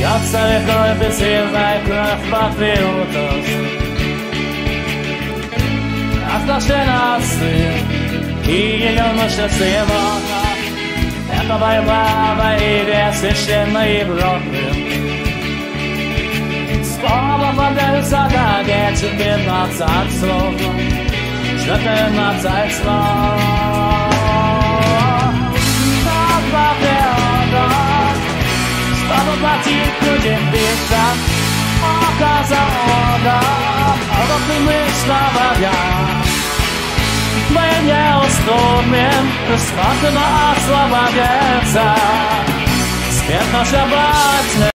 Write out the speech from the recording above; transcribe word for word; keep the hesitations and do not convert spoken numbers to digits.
Льется рекой безвинная кровь патриотов. От нашей нации и ее мужественного. Это борьба во имя священной Европы. Снова подаются ноги четырнадцать слов, четырнадцать слов. От патриотов, чтобы платить людям биться, оказалось, вот и мы слабая. Мы не уступим, способны освободиться. Свет наша братья.